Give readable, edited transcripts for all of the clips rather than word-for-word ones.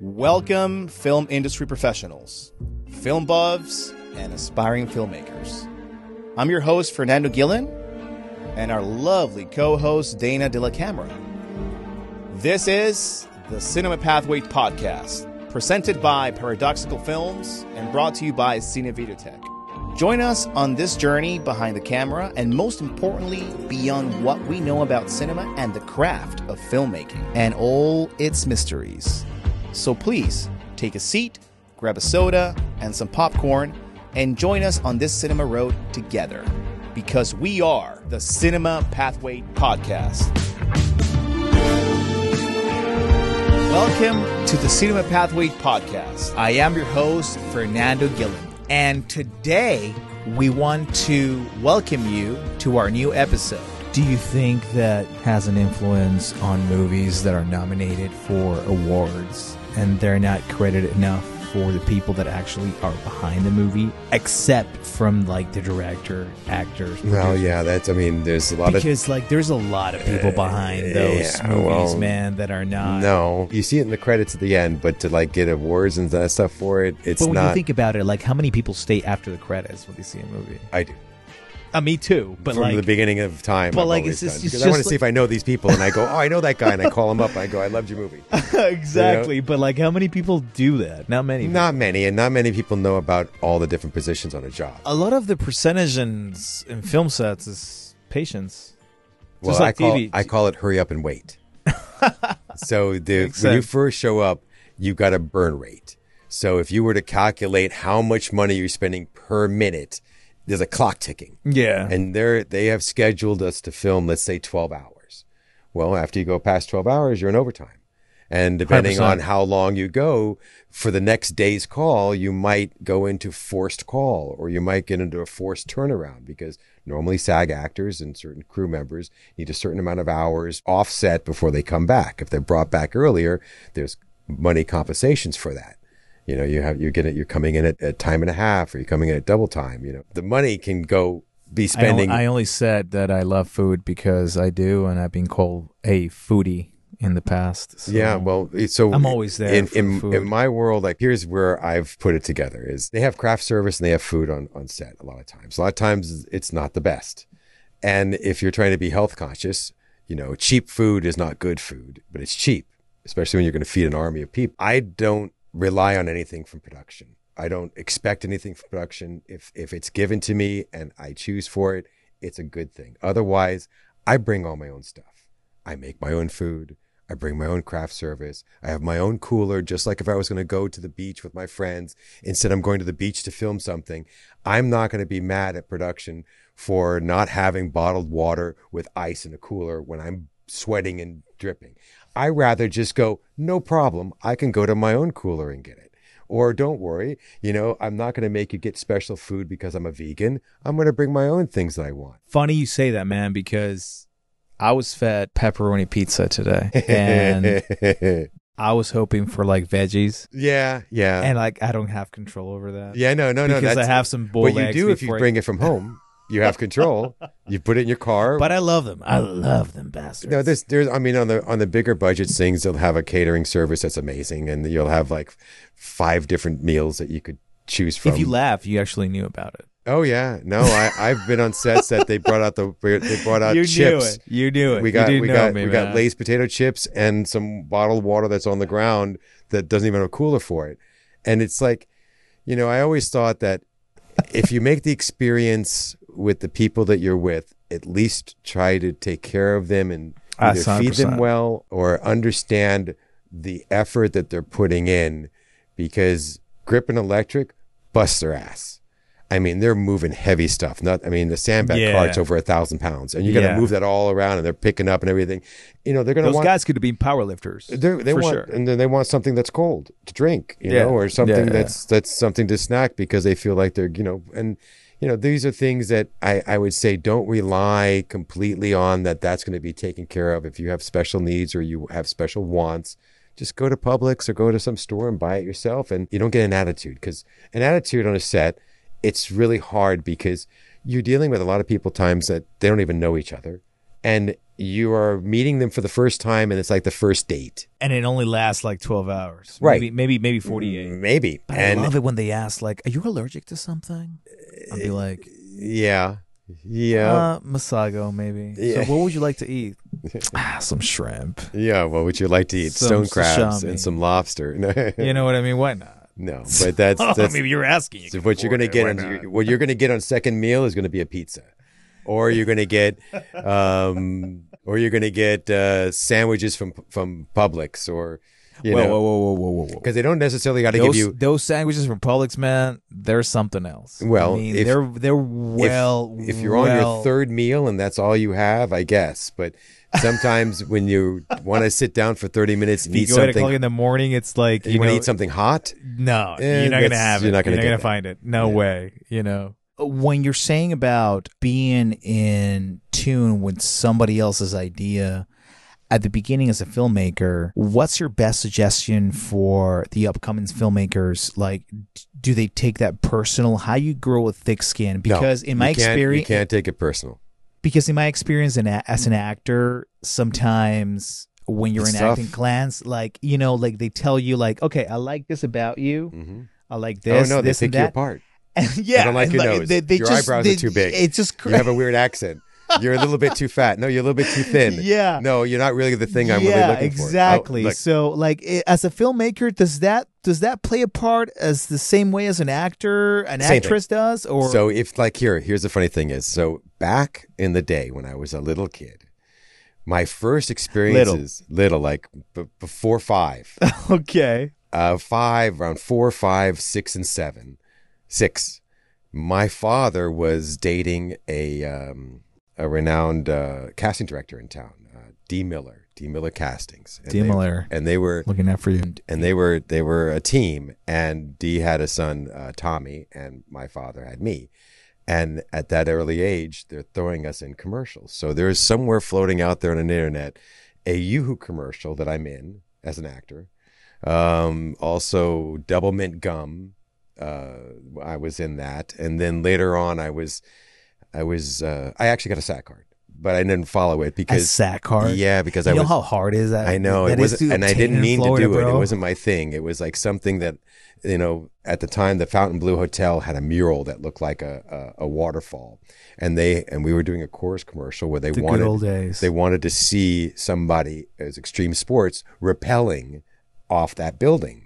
Welcome, film industry professionals, film buffs, and aspiring filmmakers. I'm your host, Fernando Gillen, and our lovely co-host, Dana De La Camera. This is the Cinema Pathway Podcast, presented by Paradoxical Films and brought to you by Cine Videotech. Join us on this journey behind the camera and, most importantly, beyond what we know about cinema and the craft of filmmaking and all its mysteries. So please, take a seat, grab a soda and some popcorn, and join us on this cinema road together, because we are the Cinema Pathway Podcast. Welcome to the Cinema Pathway Podcast. I am your host, Fernando Gillen, and today we want to welcome you to our new episode. Do you think that has an influence on movies that are nominated for awards and they're not credited enough for the people that actually are behind the movie, except from like the director, actors? Well, yeah, there's a lot because there's a lot of people behind those movies, man, that are not. No, you see it in the credits at the end, but to get awards and that stuff for it, it's not. But when you think about it, how many people stay after the credits when they see a movie? I do. Me too, but from the beginning of time. But it's just I want to see if I know these people, and I go, oh, I know that guy, and I call him up, and I go, I loved your movie. Exactly, you know? But how many people do that? Not many. Not many, and not many people know about all the different positions on a job. A lot of the percentage in film sets is patience. Well, I call it hurry up and wait. So when you first show up, you got a burn rate. So if you were to calculate how much money you're spending per minute, there's a clock ticking. Yeah. And they have scheduled us to film, let's say, 12 hours. Well, after you go past 12 hours, you're in overtime. And depending 100%. On how long you go, for the next day's call, you might go into forced call, or you might get into a forced turnaround, because normally SAG actors and certain crew members need a certain amount of hours offset before they come back. If they're brought back earlier, there's money compensations for that. You know, you're coming in at time and a half, or you're coming in at double time. You know, the money can be spending. I only said that I love food because I do, and I've been called a foodie in the past. So yeah, well, so I'm always there in my world. Here's where I've put it together: is they have craft service and they have food on set. A lot of times it's not the best, and if you're trying to be health conscious, cheap food is not good food, but it's cheap, especially when you're going to feed an army of people. I don't rely on anything from production. I don't expect anything from production. If it's given to me and I choose for it, it's a good thing. Otherwise, I bring all my own stuff. I make my own food. I bring my own craft service. I have my own cooler, just like if I was going to go to the beach with my friends. Instead, I'm going to the beach to film something. I'm not going to be mad at production for not having bottled water with ice in a cooler when I'm sweating and dripping. I rather just go, no problem, I can go to my own cooler and get it. Or don't worry, I'm not going to make you get special food because I'm a vegan. I'm going to bring my own things that I want. Funny you say that, man, because I was fed pepperoni pizza today. And I was hoping for veggies. Yeah. And I don't have control over that. Yeah, no. Because I have some boiled eggs. But you do if you bring it from home. You have control. You put it in your car. But I love them. I love them bastards. No, there's. On the bigger budget things, they'll have a catering service that's amazing, and you'll have 5 different meals that you could choose from. If you laugh, you actually knew about it. Oh yeah, no, I've been on sets that they brought out you chips. You knew it. We got Lay's potato chips and some bottled water that's on the ground that doesn't even have a cooler for it, and it's I always thought that if you make the experience with the people that you're with, at least try to take care of them and either 100%. Feed them well or understand the effort that they're putting in, because Grip and Electric busts their ass. They're moving heavy stuff. The sandbag cart's over 1,000 pounds, and you got to move that all around, and they're picking up and everything. They're going to those guys could have been power lifters. They want, sure. And then they want something that's cold to drink, or something that's something to snack, because they feel like they're, these are things that I would say don't rely completely on that's going to be taken care of. If you have special needs or you have special wants, just go to Publix or go to some store and buy it yourself, and you don't get an attitude, because an attitude on a set, it's really hard because you're dealing with a lot of people times that they don't even know each other. And, you are meeting them for the first time, and it's like the first date. And it only lasts like 12 hours. Right. Maybe 48. Maybe. But and I love it when they ask, like, are you allergic to something? I'll be like, yeah. Masago, maybe. Yeah. So what would you like to eat? Some shrimp. Yeah, what would you like to eat? Some Stone crabs sashimi. and some lobster. You know what I mean? Why not? No, but that's Maybe you're asking. so what you're going to get what you're going to get on second meal is going to be a pizza, or you're going to get sandwiches from Publix, or whoa. because they don't necessarily got to give you those sandwiches from Publix, man. They're something else. Well, I mean, if- they're well. if you're on your third meal and that's all you have, I guess. But sometimes when you want to sit down for 30 minutes and you eat go at something, o'clock in the morning, it's like you want to eat something hot. No, you're not gonna have it. You're not gonna get gonna that. find it. No way. When you're saying about being in tune with somebody else's idea at the beginning as a filmmaker, what's your best suggestion for the upcoming filmmakers? Like, do they take that personal? How you grow a thick skin? Because in my experience, you can't take it personal. because in my experience as an actor, sometimes when you're It's in tough. acting class, like, like they tell you, like, okay, I like this about you. Mm-hmm. I like this, Oh no, they this pick and you that. apart. And yeah, I don't like and your nose. Your eyebrows are too big. It's just You have a weird accent. You're a little bit too fat. No, you're a little bit too thin. Yeah. No, you're not really the thing I'm really looking exactly. for. Oh, look, So, like, as a filmmaker, does that play a part as the same way as an actor, Same actress does? Or so if like here's the funny thing is, so back in the day when I was a little kid, my first experiences, little like before 5, okay, 5, around 4, 5, 6, and 7, 6. My father was dating a renowned casting director in town, D. Miller Castings. And D. Miller. and they were looking out for you. and they were a team, and D had a son, Tommy, and my father had me. And at that early age, they're throwing us in commercials. So there's somewhere floating out there on the internet a Yoo-Hoo commercial that I'm in as an actor. Also Double Mint Gum. I was in that. And then later on I actually got a SAT card, but I didn't follow it A because SAT card. yeah, because You I know was how hard is that? I know That it is was, to and I obtain didn't in mean Florida, to do it. bro. It wasn't my thing. It was like something that, at the time, the Fontainebleau Hotel had a mural that looked like a waterfall, and we were doing a Coors commercial where The good old days. they wanted to see somebody as extreme sports rappelling off that building.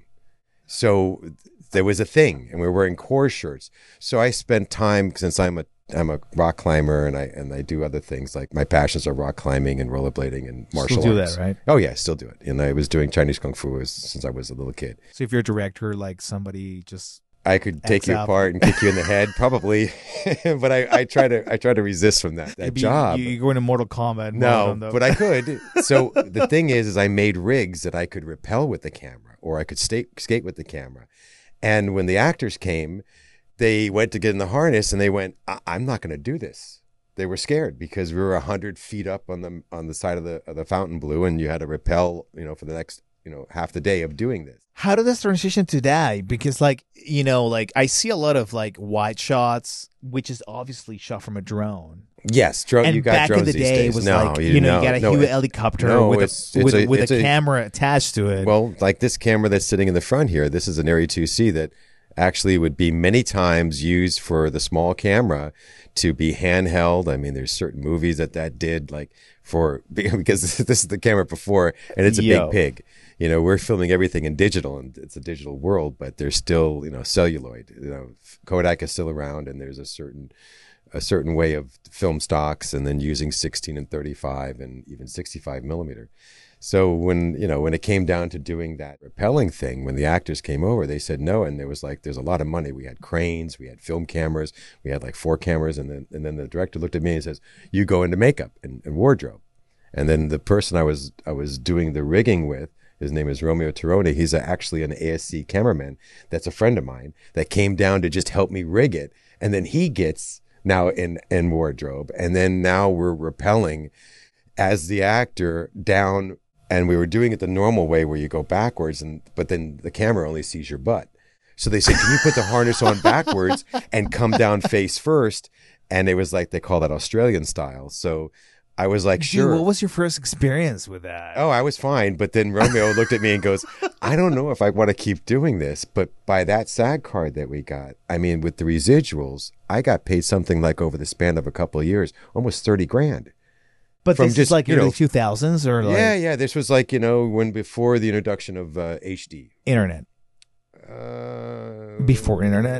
So there was a thing, and we were wearing Coors shirts. So I spent time, since I'm a rock climber, and I do other things, like my passions are rock climbing and rollerblading and martial Still do arts. that, right? Oh yeah, I still do it. And I was doing Chinese Kung Fu since I was a little kid. So if you're a director, like somebody just I could take X you out. apart and kick you in the head, probably, but I try to resist from that maybe job. you go into Mortal Kombat. No, mode, but I could. So the thing is I made rigs that I could rappel with the camera, or I could skate with the camera. And when the actors came, they went to get in the harness, and they went, I'm not going to do this. They were scared because we were 100 feet up on the side of the Fontainebleau, and you had to rappel, for the next, half the day of doing this. How did this transition to that? Because like I see a lot of like wide shots, which is obviously shot from a drone. Yes, drone. And You got back drones in the these day, days. it was no, like you you got a Hewitt helicopter no, with it's a camera attached to it. Well, like this camera that's sitting in the front here, this is an Arri 2C that actually would be many times used for the small camera to be handheld. I mean, there's certain movies that did, like because this is the camera before, and it's a big pig. We're filming everything in digital, and it's a digital world, but there's still, celluloid. Kodak is still around, and there's a certain way of film stocks, and then using 16 and 35 and even 65 millimeter. So when it came down to doing that rappelling thing, when the actors came over, they said no, and there's a lot of money. We had cranes, we had film cameras, we had like 4 cameras, and then the director looked at me and says, "You go into makeup and wardrobe." And then the person I was doing the rigging with, his name is Romeo Tirone. He's actually an ASC cameraman that's a friend of mine that came down to just help me rig it, and then he gets now in wardrobe, and then now we're rappelling as the actor down. And we were doing it the normal way where you go backwards, but then the camera only sees your butt. So they said, "Can you put the harness on backwards and come down face first?" And it was like, they call that Australian style. So I was like, sure. Dude, what was your first experience with that? Oh, I was fine. But then Romeo looked at me and goes, I don't know if I want to keep doing this. But by that SAG card that we got, I mean, with the residuals, I got paid something like over the span of a couple of years, almost $30,000. But from this just, is like you early know, 2000s or like Yeah. This was like, when before the introduction of HD. internet? Before internet?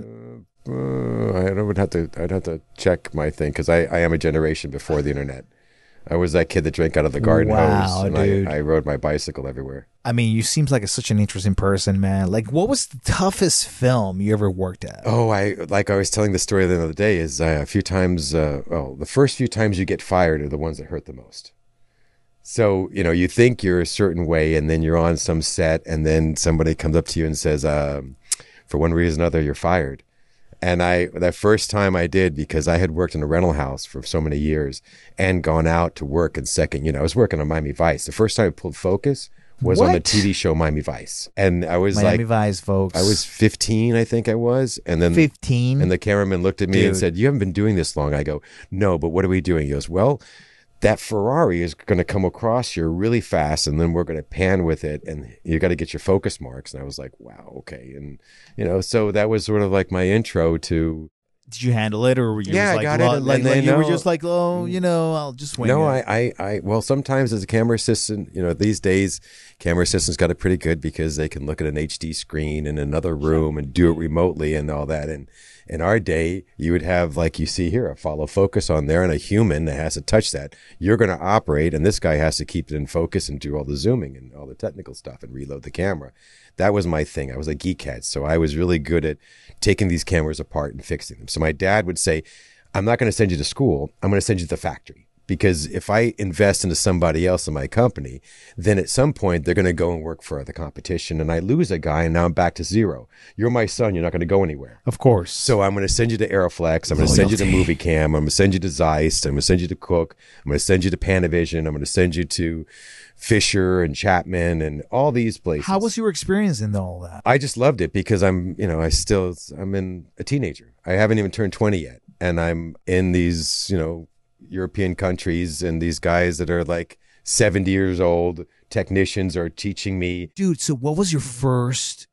I'd have to check my thing because I am a generation before the internet. I was that kid that drank out of the garden hose, and dude. I rode my bicycle everywhere. I mean, you seems like such an interesting person, man. Like, what was the toughest film you ever worked at? Oh, I was telling the story the other day is a few times, the first few times you get fired are the ones that hurt the most. So, you think you're a certain way and then you're on some set and then somebody comes up to you and says, for one reason or another, you're fired. And that first time I did, because I had worked in a rental house for so many years and gone out to work in second, I was working on Miami Vice. The first time I pulled focus was on the TV show Miami Vice. And I was Miami Vice, folks. I was 15, I think I was. And then 15? And the cameraman looked at me and said, you haven't been doing this long. I go, no, but what are we doing? He goes, well, that Ferrari is going to come across here really fast, and then we're going to pan with it, and you got to get your focus marks. And I was like, wow, okay. And, so that was sort of like my intro to... Did you handle it, or were you I got it, like you were just like, oh, I'll just wing it? Well, sometimes as a camera assistant, these days, camera assistants got it pretty good because they can look at an HD screen in another room and do it remotely and all that. And in our day, you would have, like you see here, a follow focus on there and a human that has to touch that. You're going to operate, and this guy has to keep it in focus and do all the zooming and all the technical stuff and reload the camera. That was my thing. I was a geekhead, so I was really good at taking these cameras apart and fixing them. So my dad would say, I'm not going to send you to school. I'm going to send you to the factory. Because if I invest into somebody else in my company, then at some point they're going to go and work for the competition, and I lose a guy, and now I'm back to zero. You're my son. You're not going to go anywhere. Of course. So I'm going to send you to Aeroflex. I'm going to send you to Movie Cam. I'm going to send you to Zeist. I'm going to send you to Cook. I'm going to send you to Panavision. I'm going to send you to Fisher and Chapman and all these places. How was your experience in all that? I just loved it because I'm in a teenager. I haven't even turned 20 yet. And I'm in these, European countries, and these guys that are like 70 years old, technicians, are teaching me. Dude, so what was your first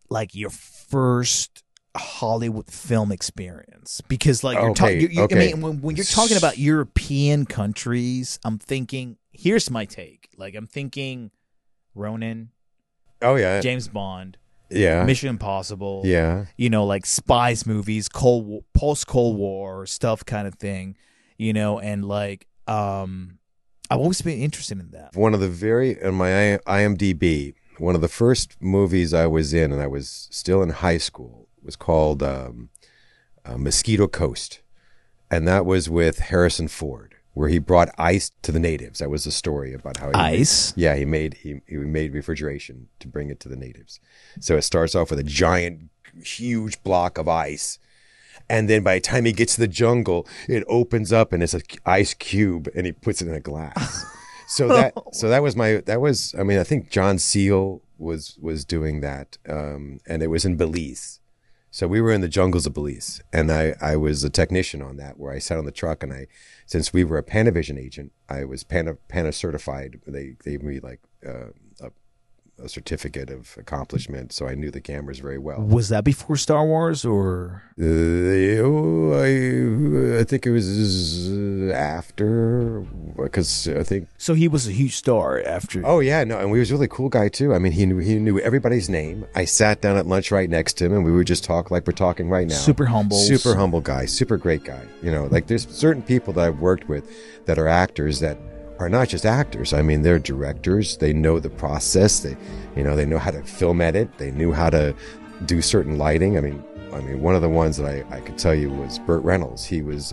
Hollywood film experience? Because like I mean, when you're talking about European countries, I'm thinking, here's my take. Like I'm thinking Ronin. Oh yeah. James Bond. Yeah. Mission Impossible. Yeah. Like spies movies, post-Cold War stuff kind of thing. And like, I've always been interested in that. One of the on my IMDb, one of the first movies I was in, and I was still in high school, was called Mosquito Coast. And that was with Harrison Ford, where he brought ice to the natives. That was the story about how he made refrigeration to bring it to the natives. So it starts off with a giant, huge block of ice. And then by the time he gets to the jungle, it opens up and it's an ice cube, and he puts it in a glass. I think John Seal was doing that. And it was in Belize. So we were in the jungles of Belize, and I was a technician on that, where I sat on the truck, and since we were a Panavision agent, I was Pana certified. They gave me like a certificate of accomplishment, so I knew the cameras very well. Was that before Star Wars, or? I think it was after, because I think. So he was a huge star after. Oh yeah, no, and he was a really cool guy too. I mean, he knew everybody's name. I sat down at lunch right next to him, and we would just talk like we're talking right now. Super humble guy, super great guy. Like there's certain people that I've worked with that are actors that are not just actors. I mean, they're directors. They know the process. They know how to film edit. They knew how to do certain lighting. I mean, one of the ones that I could tell you was Burt Reynolds. He was,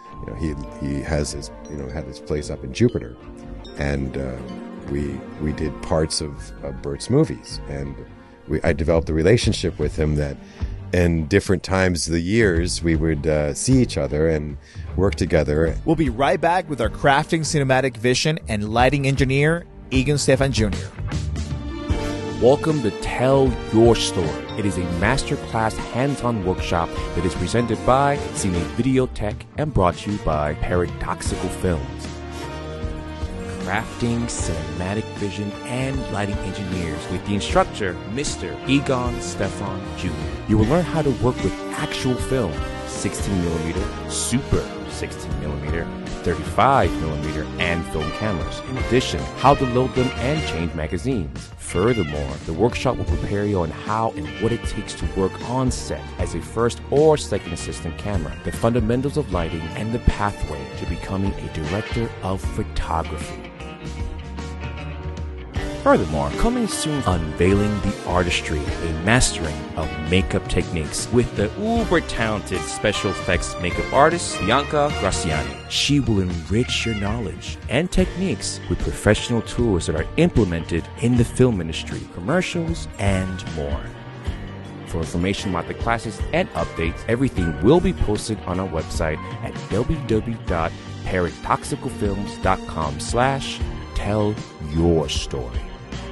he has his, had his place up in Jupiter, and we did parts of Burt's movies, and I developed a relationship with him that, in different times of the years, we would see each other and work together. We'll be right back with our crafting cinematic vision and lighting engineer, Egan Stefan Jr. Welcome to Tell Your Story. It is a masterclass hands-on workshop that is presented by Cine Videotech and brought to you by Paradoxical Films. crafting, cinematic vision, and lighting engineers with the instructor, Mr. Egon Stefan Jr. You will learn how to work with actual film, 16mm, Super 16mm, 35mm, and film cameras. In addition, how to load them and change magazines. Furthermore, the workshop will prepare you on how and what it takes to work on set as a first or second assistant camera, the fundamentals of lighting, and the pathway to becoming a director of photography. Furthermore, coming soon, unveiling the artistry, a mastering of makeup techniques with the uber-talented special effects makeup artist, Bianca Graciani. She will enrich your knowledge and techniques with professional tools that are implemented in the film industry, commercials, and more. For information about the classes and updates, everything will be posted on our website at www.paradoxicalfilms.com/tell-your-story.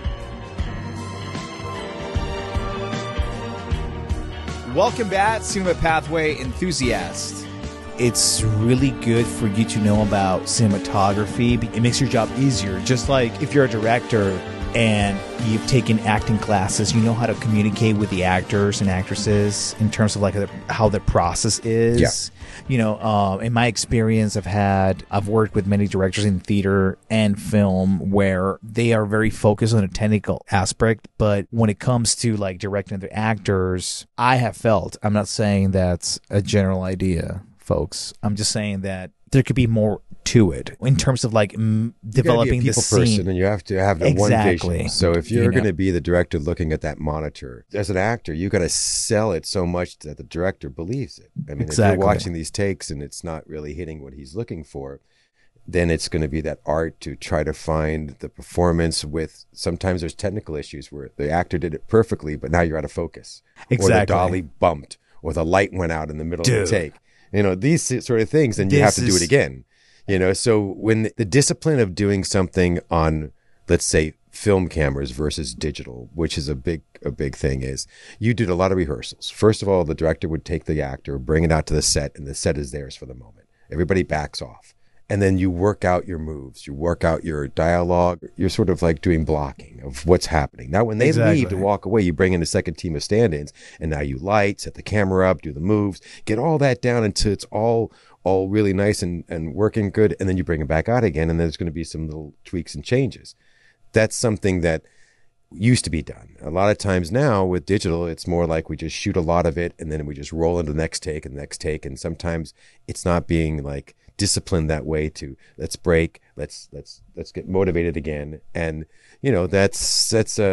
Welcome back, Cinema Pathway enthusiast. It's really good for you to know about cinematography. It makes your job easier. Just like if you're a director and you've taken acting classes, you know how to communicate with the actors and actresses in terms of like how the process is. Yeah. You know, in my experience, I've worked with many directors in theater and film where they are very focused on a technical aspect, but when it comes to like directing the actors, I'm not saying that's a general idea, folks. I'm just saying that there could be more to it in terms of like developing the scene. Person, and you have to have the one vision. So if you're going to be the director looking at that monitor, as an actor, you got to sell it so much that the director believes it. I mean, if you're watching these takes and it's not really hitting what he's looking for, then it's going to be that art to try to find the performance with, sometimes there's technical issues where the actor did it perfectly, but now you're out of focus. Or the dolly bumped, or the light went out in the middle of the take. You know, these sort of things, and you have to do it again. You know, so when the discipline of doing something on, let's say, film cameras versus digital, which is a big thing, is you did a lot of rehearsals. First of all, the director would take the actor, bring it out to the set, and the set is theirs for the moment. Everybody backs off. And then you work out your moves, you work out your dialogue. You're sort of like doing blocking of what's happening. Now, when they leave to walk away, you bring in a second team of stand-ins, and now you light, set the camera up, do the moves, get all that down until it's all really nice and working good. And then you bring it back out again, and there's going to be some little tweaks and changes. That's something that used to be done. A lot of times now with digital, it's more like we just shoot a lot of it, and then we just roll into the next take and the next take. And sometimes it's not being like disciplined that way to let's break, let's get motivated again. And you know, it's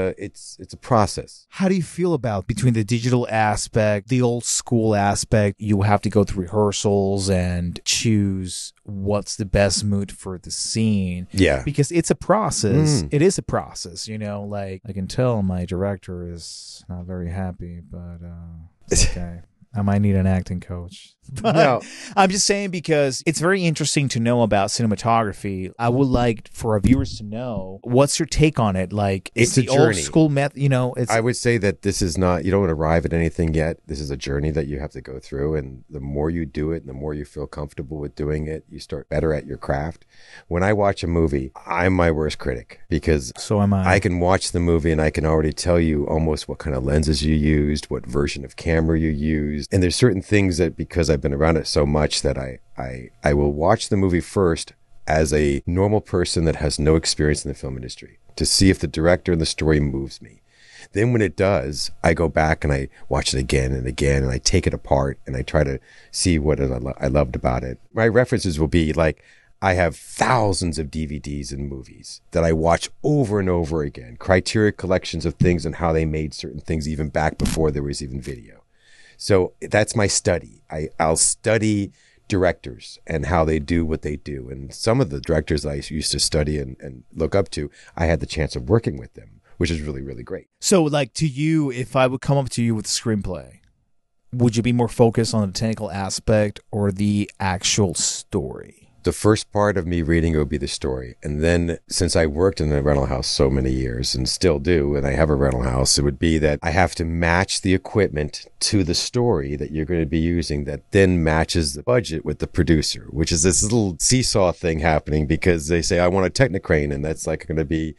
a process. How do you feel about between the digital aspect, the old school aspect? You have to go through rehearsals and choose what's the best mood for the scene. Yeah. Because it's a process. It is a process, you know, like I can tell my director is not very happy, but it's okay. I might need an acting coach. But no. I'm just saying because it's very interesting to know about cinematography. I would like for our viewers to know, what's your take on it? Like, it's the old school method, you know? I would say that this is not, you don't arrive at anything yet. This is a journey that you have to go through. And the more you do it, and the more you feel comfortable with doing it, you start better at your craft. When I watch a movie, I'm my worst critic because so am I. I can watch the movie and I can already tell you almost what kind of lenses you used, what version of camera you used. And there's certain things that, because I've been around it so much, that I will watch the movie first as a normal person that has no experience in the film industry to see if the director and the story moves me. Then when it does, I go back and I watch it again and again, and I take it apart and I try to see what I loved about it. My references will be like, I have thousands of DVDs and movies that I watch over and over again, criteria collections of things and how they made certain things even back before there was even video. So that's my study. I'll study directors and how they do what they do. And some of the directors I used to study and look up to, I had the chance of working with them, which is really, really great. So like to you, if I would come up to you with a screenplay, would you be more focused on the technical aspect or the actual story? The first part of me reading it would be the story. And then since I worked in a rental house so many years and still do, and I have a rental house, it would be that I have to match the equipment to the story that you're going to be using that then matches the budget with the producer, which is this little seesaw thing happening because they say, I want a Technicrane, and that's like going to be,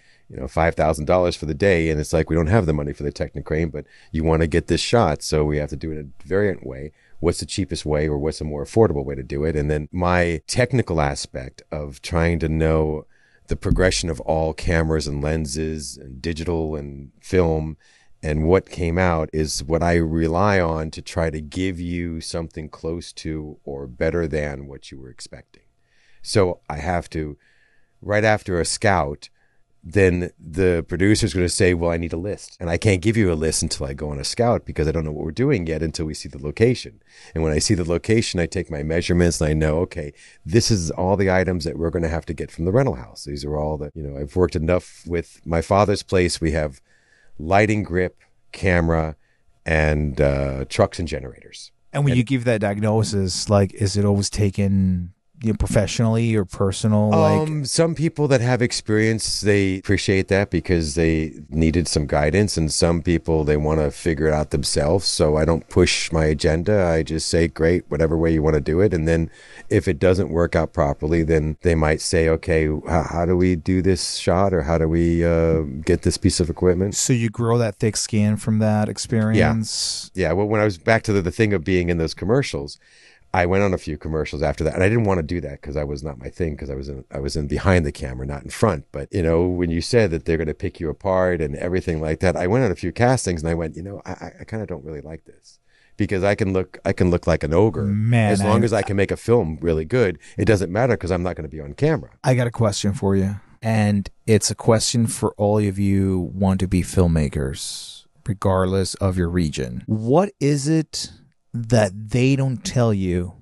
$5,000 for the day. And it's like, we don't have the money for the Technicrane, but you want to get this shot. So we have to do it a variant way. What's the cheapest way or what's a more affordable way to do it? And then my technical aspect of trying to know the progression of all cameras and lenses and digital and film and what came out is what I rely on to try to give you something close to or better than what you were expecting. So I have to, right after a scout, then the producer's going to say, well, I need a list. And I can't give you a list until I go on a scout because I don't know what we're doing yet until we see the location. And when I see the location, I take my measurements and I know, okay, this is all the items that we're going to have to get from the rental house. These are all the, I've worked enough with my father's place. We have lighting grip, camera, and trucks and generators. And when you give that diagnosis, like, is it always taken professionally or personal? Some people that have experience, they appreciate that because they needed some guidance, and some people, they want to figure it out themselves. So I don't push my agenda. I just say, great, whatever way you want to do it. And then if it doesn't work out properly, then they might say, okay, how do we do this shot, or how do we get this piece of equipment? So you grow that thick skin from that experience? Yeah. Well, when I was back to the thing of being in those commercials, I went on a few commercials after that, and I didn't want to do that because I was not my thing, because I was in behind the camera, not in front. But when you said that they're going to pick you apart and everything like that, I went on a few castings and I went, I kind of don't really like this, because I can look like an ogre. Man, as long as I can make a film really good, it doesn't matter because I'm not going to be on camera. I got a question for you, and it's a question for all of you want to be filmmakers, regardless of your region. What is it that they don't tell you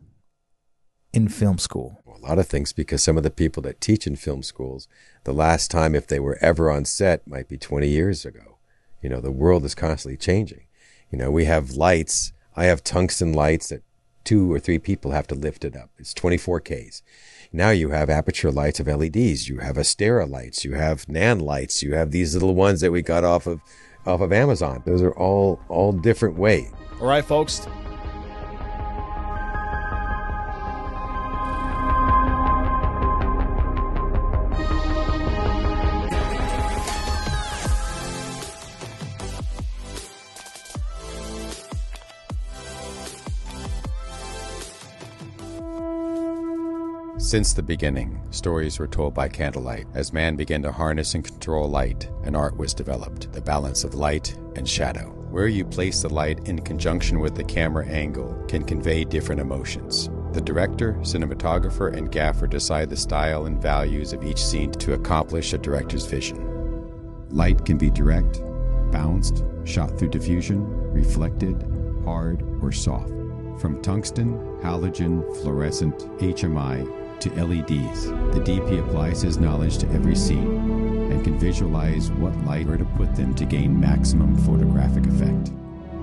in film school? Well, a lot of things, because some of the people that teach in film schools, the last time if they were ever on set might be 20 years ago. The world is constantly changing. We have lights. I have tungsten lights that 2 or 3 people have to lift it up. It's 24Ks. Now you have aperture lights of LEDs. You have Astera lights. You have Nan lights. You have these little ones that we got off of Amazon. Those are all different ways. All right, folks. Since the beginning, stories were told by candlelight. As man began to harness and control light, an art was developed, the balance of light and shadow. Where you place the light in conjunction with the camera angle can convey different emotions. The director, cinematographer, and gaffer decide the style and values of each scene to accomplish a director's vision. Light can be direct, bounced, shot through diffusion, reflected, hard, or soft. From tungsten, halogen, fluorescent, HMI, to LEDs, the DP applies his knowledge to every scene and can visualize what light where to put them to gain maximum photographic effect.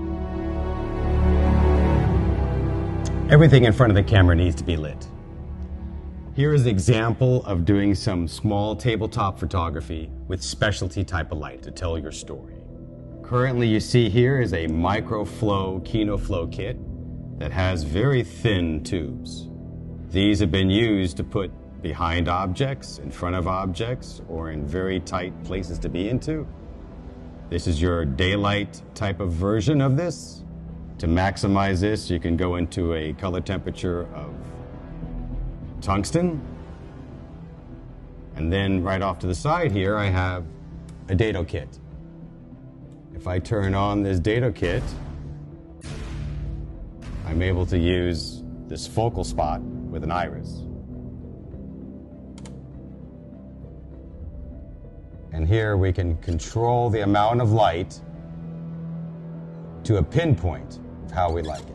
Everything in front of the camera needs to be lit. Here is an example of doing some small tabletop photography with specialty type of light to tell your story. Currently you see here is a microflow KinoFlow kit that has very thin tubes. These have been used to put behind objects, in front of objects, or in very tight places to be into. This is your daylight type of version of this. To maximize this, you can go into a color temperature of tungsten. And then right off to the side here, I have a dado kit. If I turn on this dado kit, I'm able to use this focal spot with an iris. And here we can control the amount of light to a pinpoint of how we like it.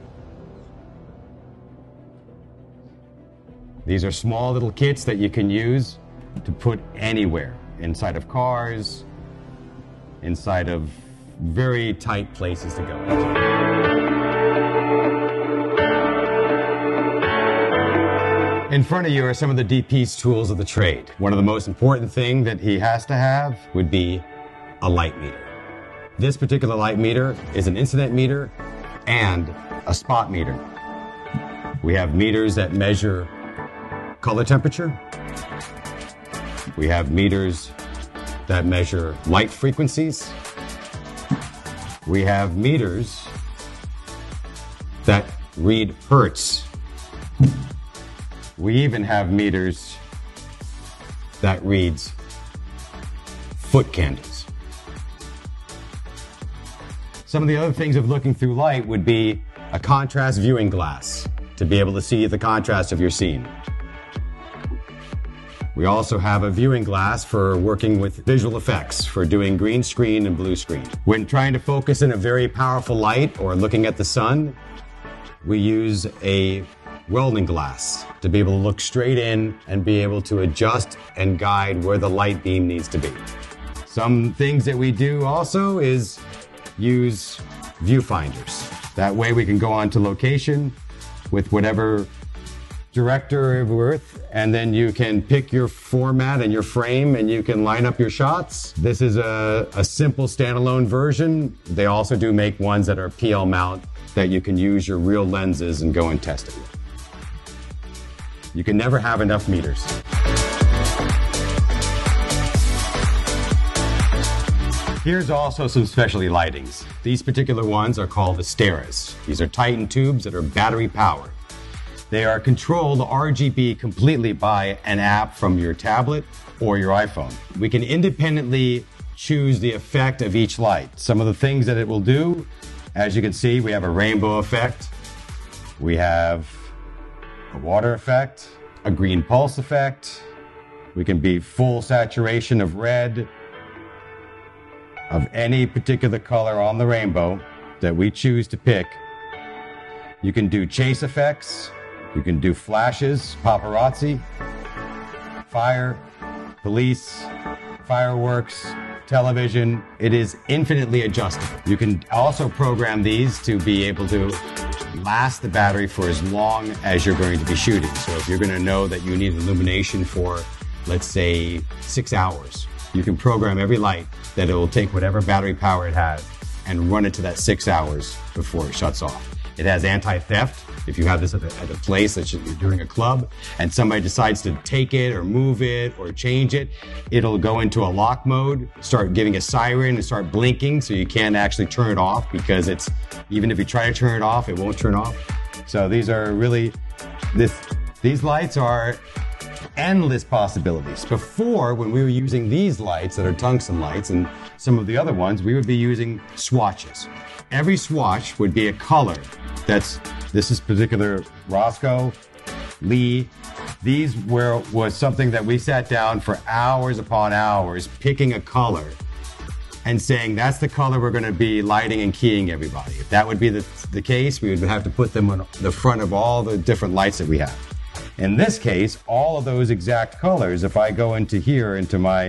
These are small little kits that you can use to put anywhere, inside of cars, inside of very tight places to go into. In front of you are some of the DP's tools of the trade. One of the most important things that he has to have would be a light meter. This particular light meter is an incident meter and a spot meter. We have meters that measure color temperature. We have meters that measure light frequencies. We have meters that read hertz. We even have meters that reads foot candles. Some of the other things of looking through light would be a contrast viewing glass to be able to see the contrast of your scene. We also have a viewing glass for working with visual effects, for doing green screen and blue screen. When trying to focus in a very powerful light or looking at the sun, we use a welding glass to be able to look straight in and be able to adjust and guide where the light beam needs to be. Some things that we do also is use viewfinders. That way we can go onto location with whatever director we're with, and then you can pick your format and your frame and you can line up your shots. This is a simple standalone version. They also do make ones that are PL mount that you can use your real lenses and go and test it with. You can never have enough meters. Here's also some specialty lightings. These particular ones are called Asteras. These are Titan tubes that are battery powered. They are controlled RGB completely by an app from your tablet or your iPhone. We can independently choose the effect of each light. Some of the things that it will do, as you can see, we have a rainbow effect. We have a water effect, a green pulse effect. We can be full saturation of red, of any particular color on the rainbow that we choose to pick. You can do chase effects. You can do flashes, paparazzi, fire, police, fireworks, television. It is infinitely adjustable. You can also program these to be able to last the battery for as long as you're going to be shooting. So if you're going to know that you need illumination for, let's say, 6 hours, you can program every light that it will take whatever battery power it has and run it to that 6 hours before it shuts off. It has anti-theft. If you have this at a place that you're doing a club and somebody decides to take it or move it or change it, it'll go into a lock mode, start giving a siren and start blinking so you can't actually turn it off because even if you try to turn it off, it won't turn off. So these are really, these lights are endless possibilities. Before, when we were using these lights that are tungsten lights and some of the other ones, we would be using swatches. Every swatch would be a color. This is particular Roscoe, Lee. These was something that we sat down for hours upon hours picking a color and saying that's the color we're going to be lighting and keying everybody. If that would be the case, we would have to put them on the front of all the different lights that we have. In this case, all of those exact colors, if I go into here, into my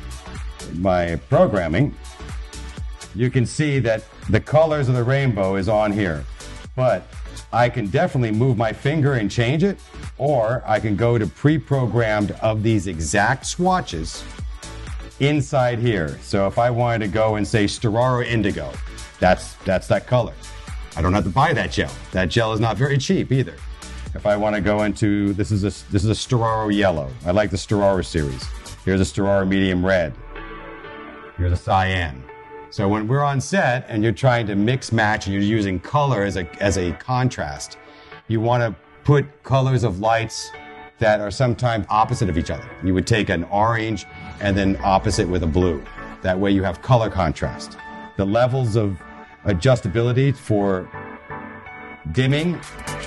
programming, you can see that the colors of the rainbow is on here. But I can definitely move my finger and change it, or I can go to pre-programmed of these exact swatches inside here. So if I wanted to go and say Storaro Indigo, that's that color. I don't have to buy that gel. That gel is not very cheap either. If I want to go into, this is a Storaro Yellow. I like the Storaro series. Here's a Storaro Medium Red. Here's a Cyan. So when we're on set and you're trying to mix match and you're using color as a contrast, you want to put colors of lights that are sometimes opposite of each other. You would take an orange and then opposite with a blue. That way you have color contrast. The levels of adjustability for dimming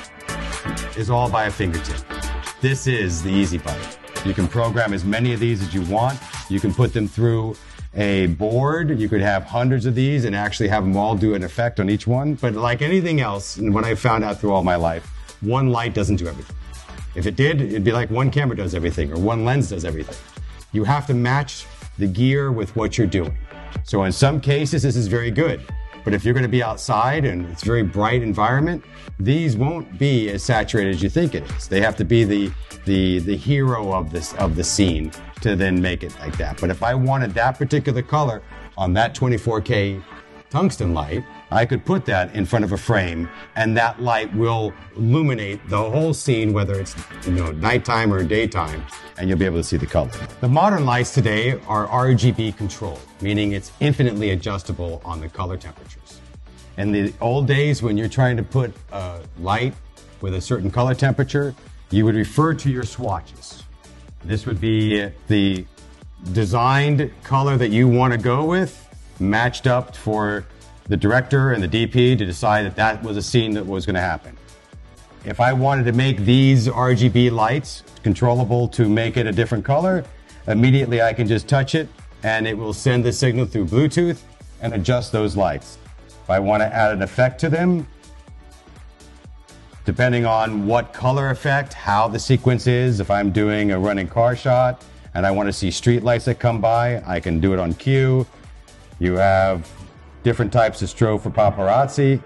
is all by a fingertip. This is the easy button. You can program as many of these as you want. You can put them through a board. You could have hundreds of these and actually have them all do an effect on each one. But like anything else, and what I found out through all my life, one light doesn't do everything. If it did, it'd be like one camera does everything or one lens does everything. You have to match the gear with what you're doing. So in some cases, this is very good. But But if you're going to be outside and it's a very bright environment, these won't be as saturated as you think it is. They have to be the hero of the scene to then make it like that. But if I wanted that particular color on that 24K tungsten light, I could put that in front of a frame, and that light will illuminate the whole scene, whether it's nighttime or daytime, and you'll be able to see the color. The modern lights today are RGB controlled, meaning it's infinitely adjustable on the color temperatures. In the old days, when you're trying to put a light with a certain color temperature, you would refer to your swatches. This would be the designed color that you want to go with, matched up for the director and the DP to decide that that was a scene that was going to happen. If I wanted to make these RGB lights controllable to make it a different color, immediately I can just touch it and it will send the signal through Bluetooth and adjust those lights. If I want to add an effect to them, depending on what color effect, how the sequence is, if I'm doing a running car shot and I want to see street lights that come by, I can do it on cue. You have different types of strobe for paparazzi.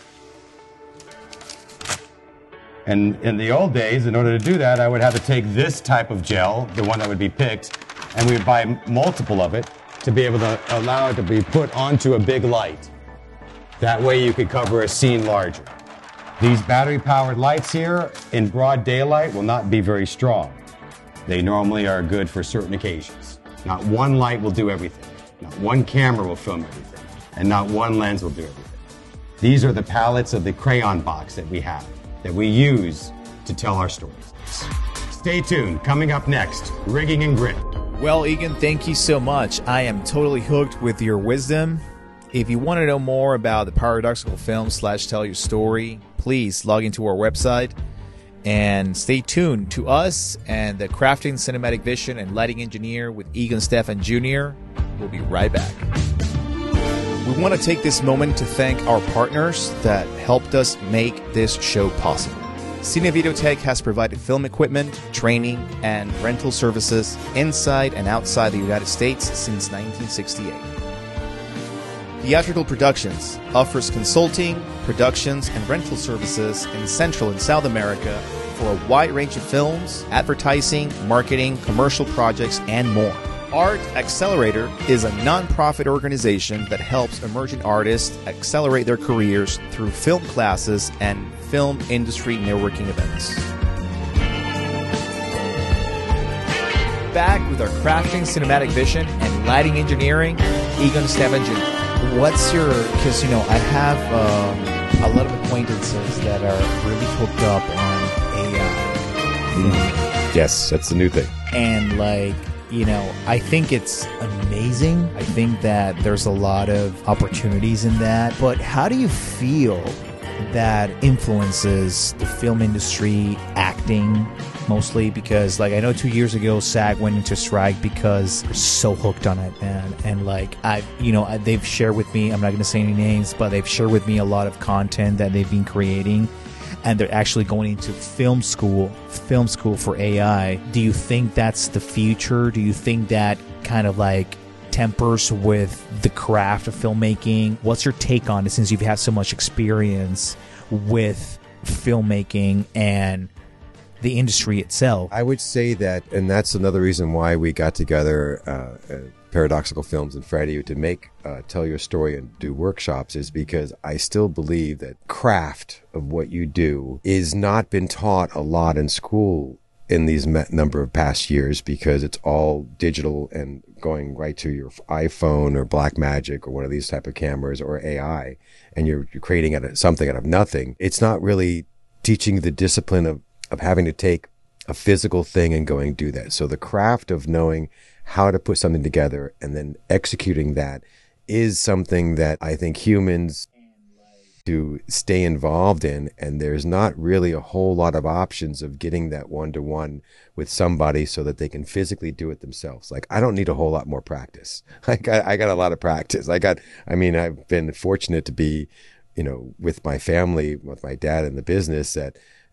And in the old days, in order to do that, I would have to take this type of gel, the one that would be picked, and we would buy multiple of it to be able to allow it to be put onto a big light. That way you could cover a scene larger. These battery-powered lights here in broad daylight will not be very strong. They normally are good for certain occasions. Not one light will do everything. Not one camera will film everything. And not one lens will do everything. These are the palettes of the crayon box that we have, that we use to tell our stories. Stay tuned. Coming up next, Rigging and Grit. Well, Egan, thank you so much. I am totally hooked with your wisdom. If you want to know more about the Paradoxical Film / Tell Your Story, please log into our website and stay tuned to us and the Crafting Cinematic Vision and Lighting Engineer with Egan Stefan Jr. We'll be right back. We want to take this moment to thank our partners that helped us make this show possible. Cine Videotech has provided film equipment, training, and rental services inside and outside the United States since 1968. Theatrical Productions offers consulting, productions, and rental services in Central and South America for a wide range of films, advertising, marketing, commercial projects, and more. Art Accelerator is a non-profit organization that helps emerging artists accelerate their careers through film classes and film industry networking events. Back with our Crafting Cinematic Vision and Lighting Engineering, Egan Stefan Jr. What's your, because I have a lot of acquaintances that are really hooked up on AI. Yes, that's the new thing. And I think it's amazing. I think that there's a lot of opportunities in that. But how do you feel that influences the film industry, acting, mostly? Because, I know 2 years ago, SAG went into strike because they're so hooked on it, man. And, they've shared with me, I'm not going to say any names, but they've shared with me a lot of content that they've been creating. And they're actually going into film school for AI. Do you think that's the future? Do you think that kind of tempers with the craft of filmmaking? What's your take on it, since you've had so much experience with filmmaking and the industry itself? I would say that, and that's another reason why we got together, Paradoxical Films and Freddie, to make Tell Your Story and do workshops, is because I still believe that craft of what you do is not been taught a lot in school in these number of past years, because it's all digital and going right to your iPhone or Blackmagic or one of these type of cameras or AI, and you're creating something out of nothing. It's not really teaching the discipline of having to take a physical thing and going do that. So the craft of knowing how to put something together and then executing that is something that I think humans to stay involved in, and there's not really a whole lot of options of getting that one-to-one with somebody so that they can physically do it themselves. I don't need a whole lot more practice. I got a lot of practice. I've been fortunate to be, with my family, with my dad in the business, that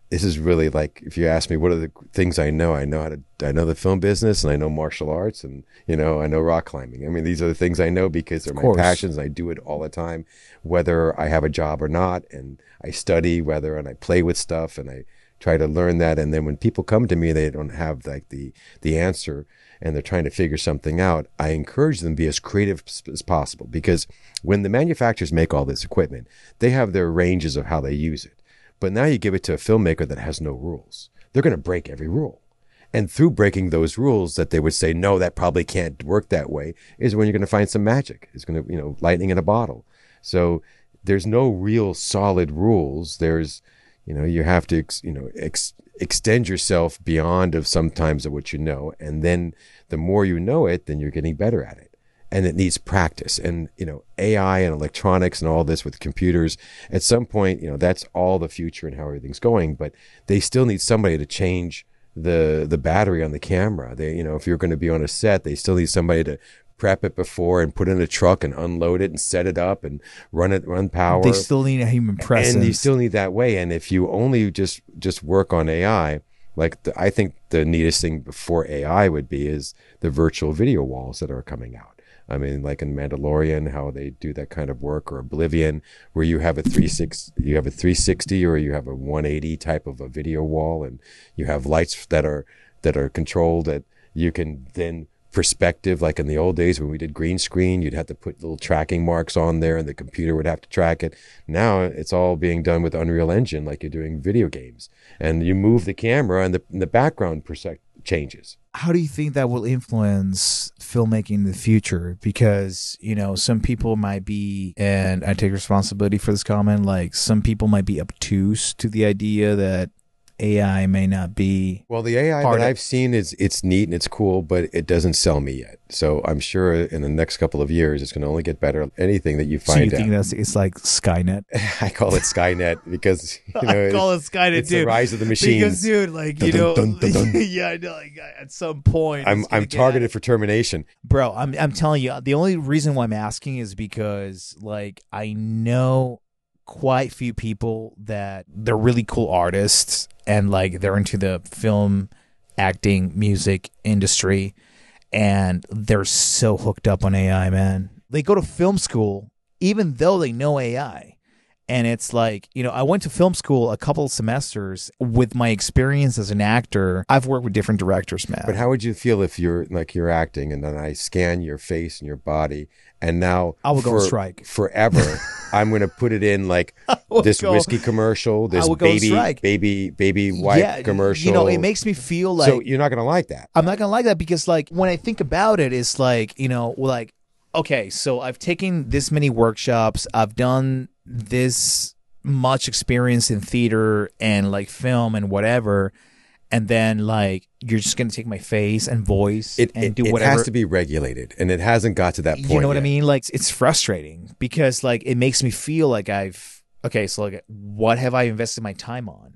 this is really like, if you ask me what are the things I know the film business, and I know martial arts, and I know rock climbing. I mean, these are the things I know because they're my passions, and I do it all the time, whether I have a job or not. And I study and I play with stuff, and I try to learn that. And then when people come to me, they don't have like the answer, and they're trying to figure something out, I encourage them to be as creative as possible, because when the manufacturers make all this equipment, they have their ranges of how they use it. But now you give it to a filmmaker that has no rules. They're going to break every rule. And through breaking those rules that they would say, no, that probably can't work that way, is when you're going to find some magic. It's going to, lightning in a bottle. So there's no real solid rules. There's, you have to, extend yourself beyond of sometimes of what you know. And then the more you know it, then you're getting better at it. And it needs practice. And, AI and electronics and all this with computers, at some point, that's all the future and how everything's going. But they still need somebody to change the battery on the camera. They, if you're going to be on a set, they still need somebody to prep it before and put it in a truck and unload it and set it up and run power. They still need a human presence. And you still need that way. And if you only just work on AI, I think the neatest thing before AI would be is the virtual video walls that are coming out. I mean, like in Mandalorian, how they do that kind of work, or Oblivion, where you have a 360 or you have a 180 type of a video wall, and you have lights that are controlled, that you can then perspective. Like in the old days when we did green screen, you'd have to put little tracking marks on there, and the computer would have to track it. Now it's all being done with Unreal Engine, like you're doing video games, and you move the camera, and the background changes. How do you think that will influence filmmaking in the future? Because, some people might be, and I take responsibility for this comment, like some people might be obtuse to the idea that AI may not be. Well, the AI that I've seen it's neat and it's cool, but it doesn't sell me yet. So I'm sure in the next couple of years, it's going to only get better. Anything that you find out. So you think it's like Skynet? I call it Skynet because, I call it Skynet, it's the rise of the machines. Because, dude, like, yeah, I know, like, at some point. I'm targeted for termination. Bro, I'm telling you, the only reason why I'm asking is because, like, I know quite few people that they're really cool artists, and like they're into the film, acting, music industry, and they're so hooked up on AI, man. They go to film school even though they know AI. And it's like, I went to film school a couple of semesters. With my experience as an actor, I've worked with different directors, man. But how would you feel if you're acting, and then I scan your face and your body, and now I would go on strike forever? I'm going to put it in like this whiskey commercial, this baby wipe commercial. It makes me feel like. So you're not going to like that. I'm not going to like that, because like when I think about it, it's like, like, okay, so I've taken this many workshops, I've done this much experience in theater and like film and whatever, and then like you're just gonna take my face and voice and do whatever. It has to be regulated, and it hasn't got to that point. You know what yet. I mean? Like, it's frustrating because like it makes me feel like so like, what have I invested my time on?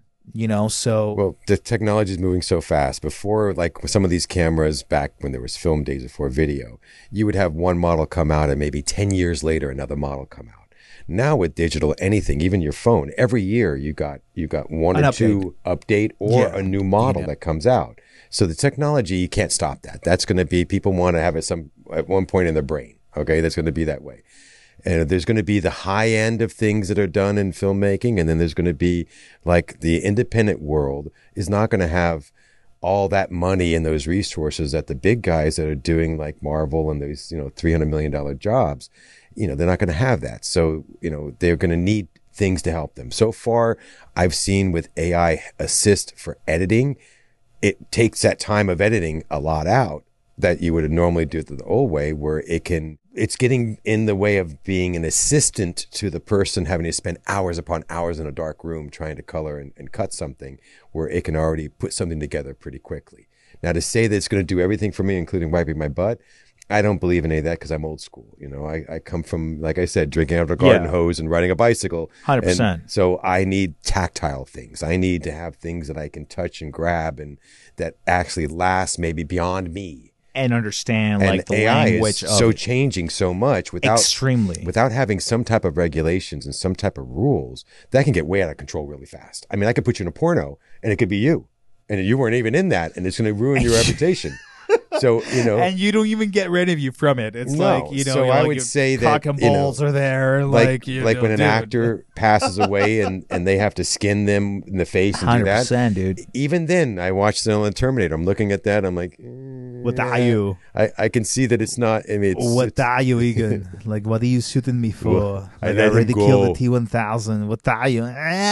So well, the technology is moving so fast. Before, like with some of these cameras back when there was film days before video, you would have one model come out, and maybe 10 years later another model come out. Now with digital, anything, even your phone, every year you got one or two update or a new model that comes out. So the technology, you can't stop that. That's going to be, people want to have it at one point in their brain. Okay, that's going to be that way. And there's going to be the high end of things that are done in filmmaking, and then there's going to be like the independent world is not going to have all that money and those resources that the big guys that are doing like Marvel and those $300 million jobs. They're not going to have that. So, they're going to need things to help them. So far, I've seen with AI assist for editing, it takes that time of editing a lot out that you would normally do it the old way, where it's getting in the way of being an assistant to the person having to spend hours upon hours in a dark room trying to color and cut something, where it can already put something together pretty quickly. Now, to say that it's going to do everything for me, including wiping my butt, I don't believe in any of that, because I'm old school. I come from, like I said, drinking out of a garden hose and riding a bicycle. 100%. So I need tactile things. I need to have things that I can touch and grab and that actually last maybe beyond me. and understand And like the AI language is of so it. changing so much Extremely. without having some type of regulations and some type of rules, that can get way out of control really fast. I mean, I could put you in a porno and it could be you, and you weren't even in that, and it's going to ruin your reputation. So, and you don't even get rid of you from it. It's No. like, you know, So you're I like would your say that, cock and balls are there. like you when know, an dude. actor passes away and they have to skin them in the face and do that. 100%, dude. Even then, I watched the Terminator. I'm looking at that. I'm like, What are you? I can see that it's not. I mean, What are you, Egan? Like, what are you shooting me for? I Like, let I him already go. killed the T-1000. What are you?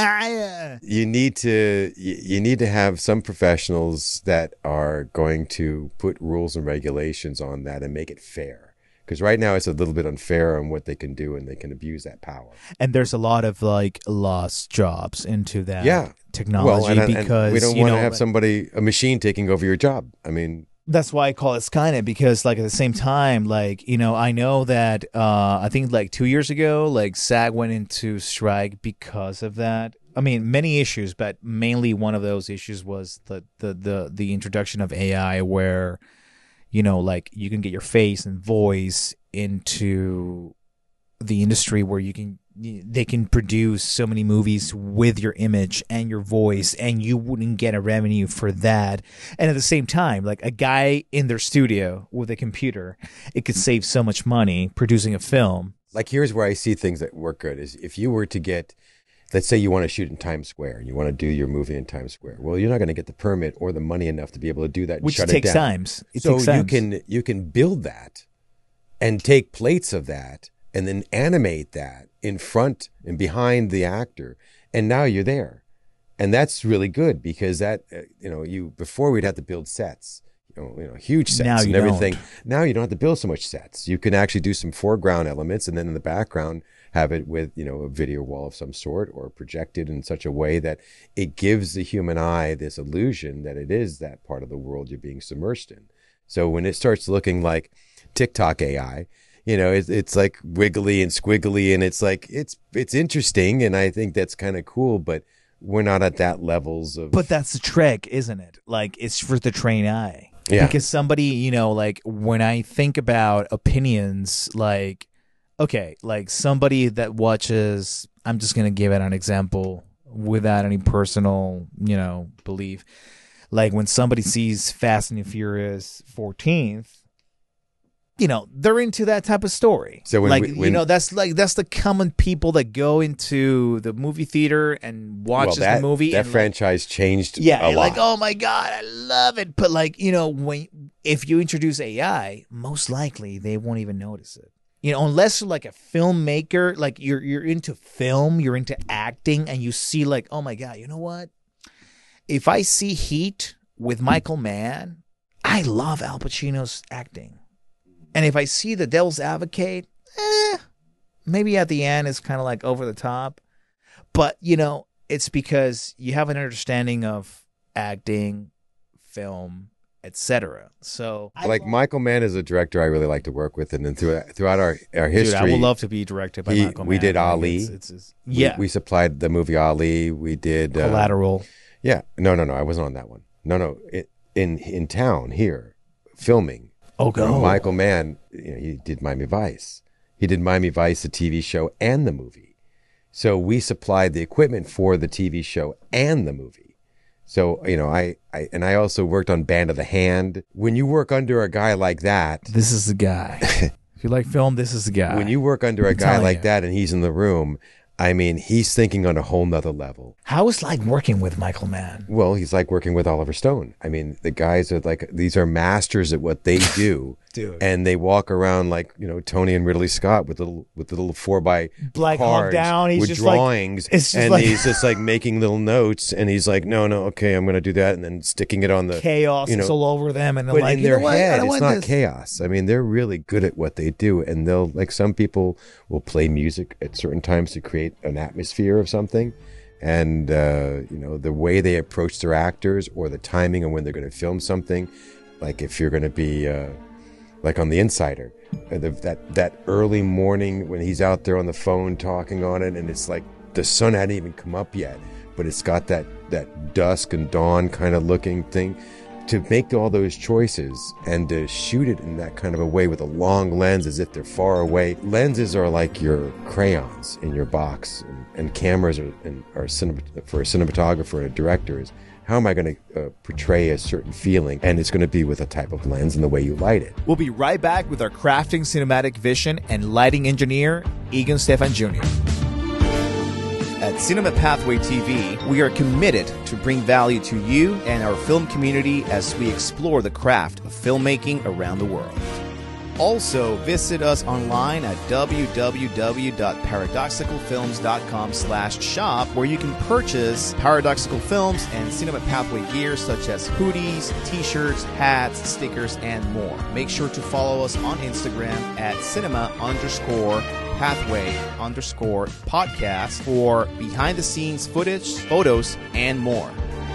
you need to have some professionals that are going to put rules and regulations on that and make it fair. Because right now it's a little bit unfair on what they can do, and they can abuse that power. And there's a lot of like lost jobs into that Yeah. technology and because we don't you want to know, have a machine taking over your job. I mean, that's why I call it Skynet, because like at the same time, like, you know, I know that I think like 2 years ago, like SAG went into strike because of that. I mean, many issues, but mainly one of those issues was the introduction of AI, where, you know, like you can get your face and voice into the industry where they can produce so many movies with your image and your voice, and you wouldn't get a revenue for that. And at the same time, like a guy in their studio with a computer, it could save so much money producing a film. like here's where I see things that work good is if you were to get, let's say you want to shoot in Times Square and you want to do your movie in Times Square. Well, you're not going to get the permit or the money enough to be able to do that and Which shut takes it down. times. It So takes times. you can build that and take plates of that and then animate that in front and behind the actor, and now you're there. And that's really good because that before we'd have to build sets, huge sets Now and you everything. don't. Now you don't have to build so much sets. You can actually do some foreground elements and then in the background have it with, a video wall of some sort or projected in such a way that it gives the human eye this illusion that it is that part of the world you're being submersed in. So when it starts looking like TikTok AI, it's like wiggly and squiggly, and it's like it's interesting, and I think that's kind of cool, but we're not at that levels of. But that's the trick, isn't it? Like, it's for the trained eye. Yeah. Because somebody, like when I think about opinions, like, okay, like somebody that watches, I'm just going to give it an example without any personal, belief. Like when somebody sees Fast and Furious 14th, they're into that type of story. So when like, when, that's the common people that go into the movie theater and watches the movie. That and franchise changed yeah, a lot. like, oh my God, I love it. But like, if you introduce AI, most likely they won't even notice it. Unless you're like a filmmaker, like you're into film, you're into acting, and you see like, oh my God, you know what? If I see Heat with Michael Mann, I love Al Pacino's acting. And if I see The Devil's Advocate, maybe at the end it's kind of like over the top. But, it's because you have an understanding of acting, film, etc. So, like Michael Mann is a director I really like to work with, and then throughout our history, dude, I would love to be directed by Michael Mann. We did Ali. We supplied the movie Ali. We did Collateral. Yeah, no, I wasn't on that one. No, in town here, filming. Oh, go. Michael Mann, he did Miami Vice. He did Miami Vice, the TV show, and the movie. So we supplied the equipment for the TV show and the movie. So, I also worked on Band of the Hand. When you work under a guy like that. This is the guy. If you like film, this is the guy. When you work under a guy like that and he's in the room, I mean, he's thinking on a whole nother level. How is like working with Michael Mann? Well, he's like working with Oliver Stone. I mean, the guys are like, these are masters at what they do. Dude. And they walk around like, Tony and Ridley Scott with the little 4x Black cards hog down. He's with just drawings. Like, it's just and like, he's just like making little notes. And he's like, no, okay, I'm going to do that. And then sticking it on the chaos is all over them. And they're but like, in their what? head, I it's want not this. chaos. I mean, they're really good at what they do. And they'll, like, some people will play music at certain times to create an atmosphere of something. And, the way they approach their actors or the timing of when they're going to film something, like if you're going to be, like on The Insider, that early morning when he's out there on the phone talking on it, and it's like the sun hadn't even come up yet, but it's got that dusk and dawn kind of looking thing. to make all those choices and to shoot it in that kind of a way with a long lens as if they're far away. Lenses are like your crayons in your box, and cameras are for a cinematographer and a director is, how am I going to portray a certain feeling? And it's going to be with a type of lens and the way you light it. We'll be right back with our crafting cinematic vision and lighting engineer, Egon Stefan Jr. At Cinema Pathway TV, we are committed to bring value to you and our film community as we explore the craft of filmmaking around the world. Also, visit us online at www.paradoxicalfilms.com/shop, where you can purchase Paradoxical Films and Cinema Pathway gear such as hoodies, t-shirts, hats, stickers, and more. Make sure to follow us on Instagram at cinema_pathway_podcast for behind-the-scenes footage, photos, and more.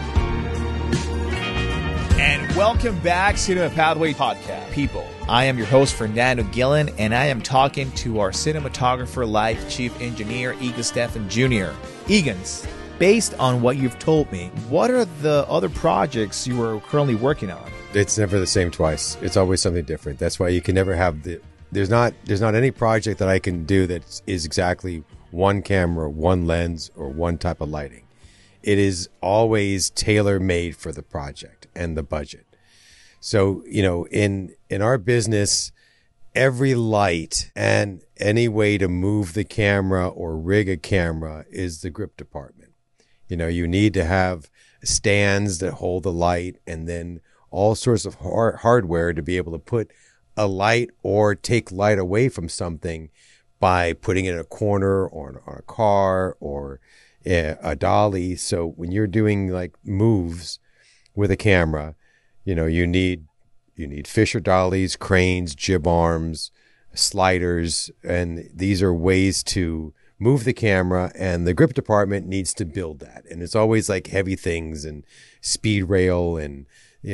And welcome back, Cinema Pathway Podcast. People, I am your host, Fernando Gillen, and I am talking to our cinematographer, life chief engineer, Egon Stefan Jr. Egons, based on what you've told me, what are the other projects you are currently working on? It's never the same twice. It's always something different. That's why you can never have there's not any project that I can do that is exactly one camera, one lens, or one type of lighting. It is always tailor-made for the project and the budget. So, in our business, every light and any way to move the camera or rig a camera is the grip department. You need to have stands that hold the light, and then all sorts of hardware to be able to put a light or take light away from something by putting it in a corner or on a car or a dolly. So when you're doing like moves with a camera, you need Fisher dollies, cranes, jib arms, sliders, and these are ways to move the camera, and the grip department needs to build that. And it's always like heavy things and speed rail and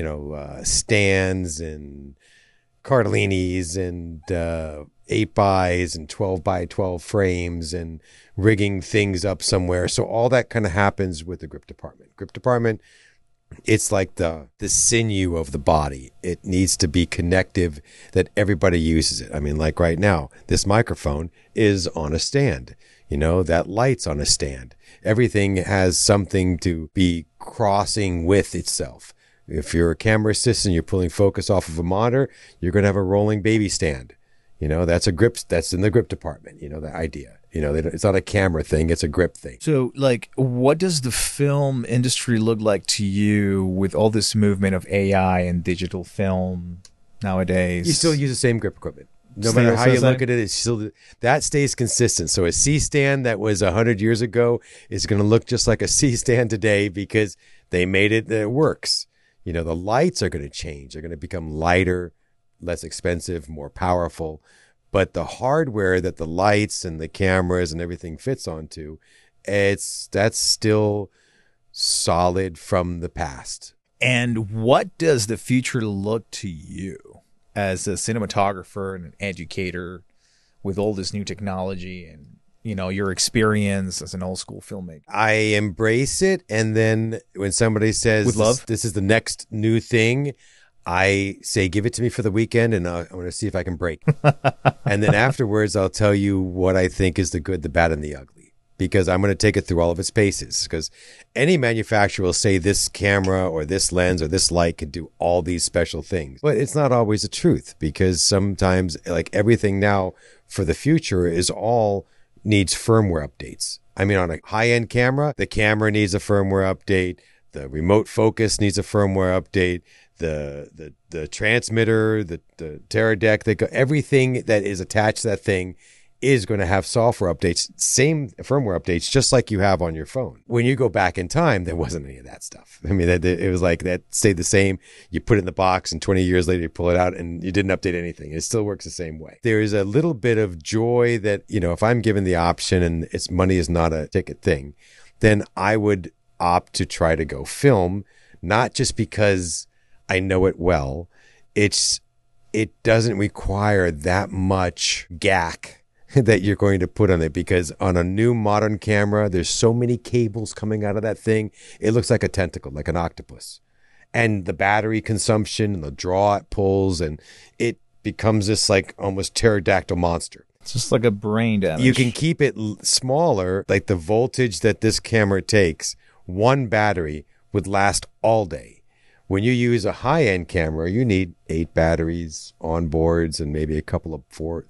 stands and Cardellini's and 8x and 12x12 frames and rigging things up somewhere. So all that kind of happens with the grip department. Grip department, it's like the sinew of the body. It needs to be connective, that everybody uses it. I mean, like right now, this microphone is on a stand. That light's on a stand. Everything has something to be crossing with itself. If you're a camera assistant, you're pulling focus off of a monitor, you're going to have a rolling baby stand. That's a grip. That's in the grip department. The idea. It's not a camera thing; it's a grip thing. So, what does the film industry look like to you with all this movement of AI and digital film nowadays? You still use the same grip equipment. No matter how you look at it, it's still that stays consistent. So a C stand that was 100 years ago is going to look just like a C stand today because they made it that it works. The lights are going to change. They're going to become lighter, less expensive, more powerful. But the hardware that the lights and the cameras and everything fits onto, that's still solid from the past. And what does the future look to you as a cinematographer and an educator with all this new technology and your experience as an old school filmmaker? I embrace it, and then when somebody says with love, this is the next new thing, I say, give it to me for the weekend, and I'm going to see if I can break. And then afterwards, I'll tell you what I think is the good, the bad, and the ugly, because I'm going to take it through all of its paces. Because any manufacturer will say this camera or this lens or this light can do all these special things. But it's not always the truth, because sometimes, like everything now for the future, is all needs firmware updates. I mean, on a high-end camera, the camera needs a firmware update. The remote focus needs a firmware update. The transmitter, the Teradek, everything that is attached to that thing is going to have software updates, same firmware updates, just like you have on your phone. When you go back in time, there wasn't any of that stuff. I mean, it was like that stayed the same. You put it in the box, and 20 years later, you pull it out, and you didn't update anything. It still works the same way. There is a little bit of joy that, if I'm given the option and its money is not a ticket thing, then I would opt to try to go film, not just because I know it well. It doesn't require that much gack that you're going to put on it, because on a new modern camera, there's so many cables coming out of that thing. It looks like a tentacle, like an octopus. and the battery consumption and the draw it pulls, and it becomes this like almost pterodactyl monster. It's just like a brain damage. You can keep it smaller, like the voltage that this camera takes, one battery would last all day. When you use a high-end camera, you need 8 batteries on boards and maybe a couple of 4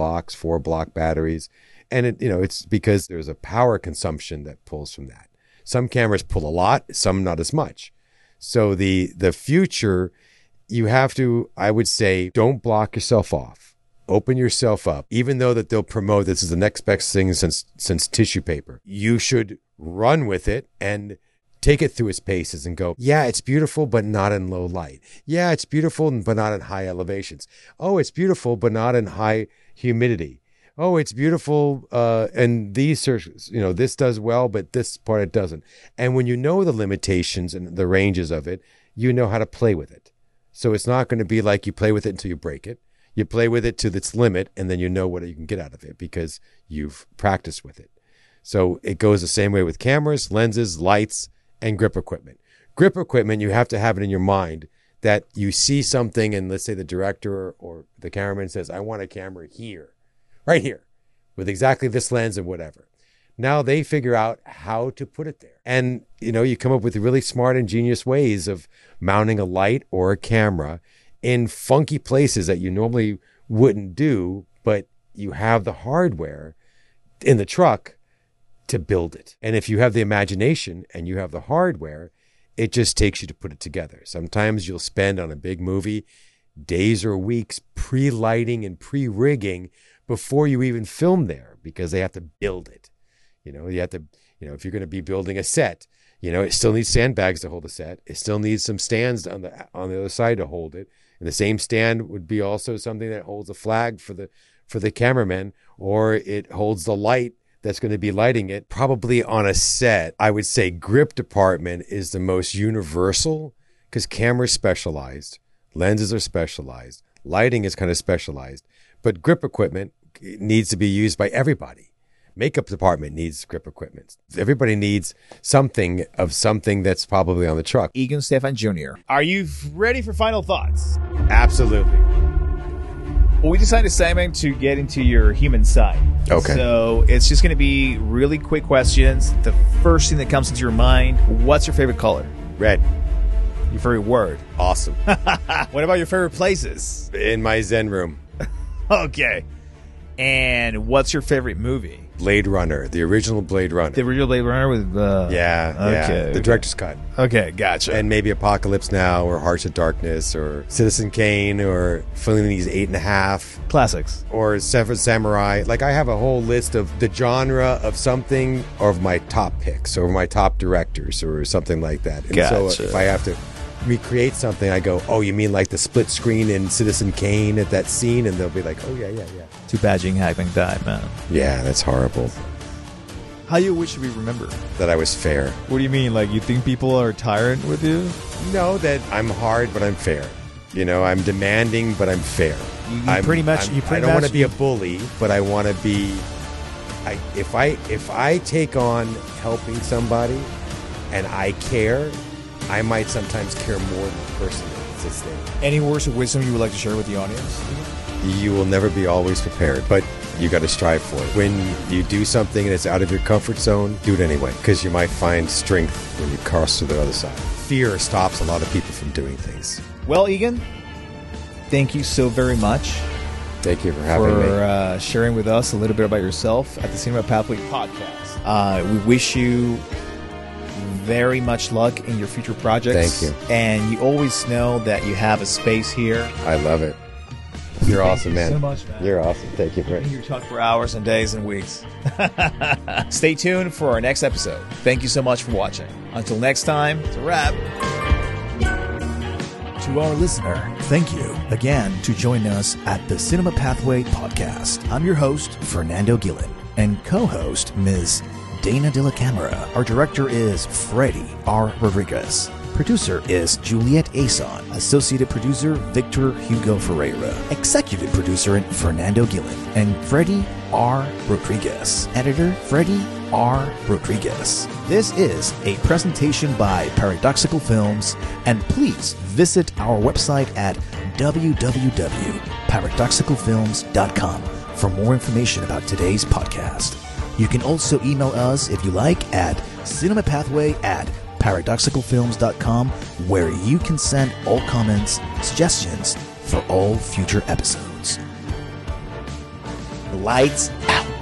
block batteries. And it's because there's a power consumption that pulls from that. Some cameras pull a lot, some not as much. So the future, you have to, I would say, don't block yourself off. Open yourself up. Even though that they'll promote this is the next best thing since tissue paper, you should run with it and take it through its paces and go, yeah, it's beautiful, but not in low light. Yeah, it's beautiful, but not in high elevations. Oh, it's beautiful, but not in high humidity. Oh, it's beautiful, and these searches, this does well, but this part it doesn't. And when you know the limitations and the ranges of it, you know how to play with it. So it's not going to be like you play with it until you break it. You play with it to its limit, and then you know what you can get out of it because you've practiced with it. So it goes the same way with cameras, lenses, lights, and grip equipment. Grip equipment, you have to have it in your mind that you see something, and let's say the director or the cameraman says, I want a camera here, right here, with exactly this lens and whatever. Now they figure out how to put it there. And, you come up with really smart, ingenious ways of mounting a light or a camera in funky places that you normally wouldn't do, but you have the hardware in the truck to build it. And if you have the imagination and you have the hardware, it just takes you to put it together. Sometimes you'll spend on a big movie days or weeks pre-lighting and pre-rigging before you even film there because they have to build it. You have to, if you're going to be building a set, it still needs sandbags to hold the set. It still needs some stands on the other side to hold it. And the same stand would be also something that holds a flag for the cameraman, or it holds the light that's going to be lighting it. Probably on a set, I would say grip department is the most universal because cameras specialized, lenses are specialized, lighting is kind of specialized, but grip equipment needs to be used by everybody. Makeup department needs grip equipment. Everybody needs something that's probably on the truck. Egon Stefan Jr. Are you ready for final thoughts? Absolutely. Well, we decided this segment to get into your human side. Okay. So it's just going to be really quick questions. The first thing that comes into your mind, what's your favorite color? Red. Your favorite word? Awesome. What about your favorite places? In my Zen room. Okay. And what's your favorite movie? Blade Runner, the original Blade Runner. The original Blade Runner with... The director's cut. Okay, gotcha. And maybe Apocalypse Now or Hearts of Darkness or Citizen Kane or Fellini's 8.5. Classics. Or Seven Samurai. Like I have a whole list of the genre of something or of my top picks or my top directors or something like that. And gotcha. So if I have to recreate something, I go, oh, you mean like the split screen in Citizen Kane at that scene? And they'll be like, oh, yeah. Too bad Gene Hackman died, man. Yeah, that's horrible. How you wish to be remembered? That I was fair. What do you mean? Like, you think people are tired with you? No, that I'm hard, but I'm fair. I'm demanding, but I'm fair. I don't want to be a bully, but I want to be... If I take on helping somebody and I care, I might sometimes care more than the person that's at stake. Any words of wisdom you would like to share with the audience? You will never be always prepared, but you got to strive for it. When you do something and it's out of your comfort zone, do it anyway, because you might find strength when you cross to the other side. Fear stops a lot of people from doing things. Well, Egon, thank you so very much. Thank you for having me. For sharing with us a little bit about yourself at the Cinema Pathway podcast. We wish you very much luck in your future projects. Thank you. And you always know that you have a space here. I love it. You're awesome, man. Thank you so much, man. You're awesome. Thank you for it. You're talking for hours and days and weeks. Stay tuned for our next episode. Thank you so much for watching. Until next time, it's a wrap. To our listener, thank you again to join us at the Cinema Pathway podcast. I'm your host, Fernando Gillen, and co-host, Ms. Dana De La Camera. Our director is Freddie R. Rodriguez. Producer is Juliet Ason. Associate producer Victor Hugo Ferreira. Executive producer Fernando Gillen. And Freddie R. Rodriguez. Editor Freddie R. Rodriguez. This is a presentation by Paradoxical Films, and please visit our website at www.paradoxicalfilms.com for more information about today's podcast. You can also email us if you like at cinemapathway@paradoxicalfilms.com, where you can send all comments, suggestions for all future episodes. Lights out.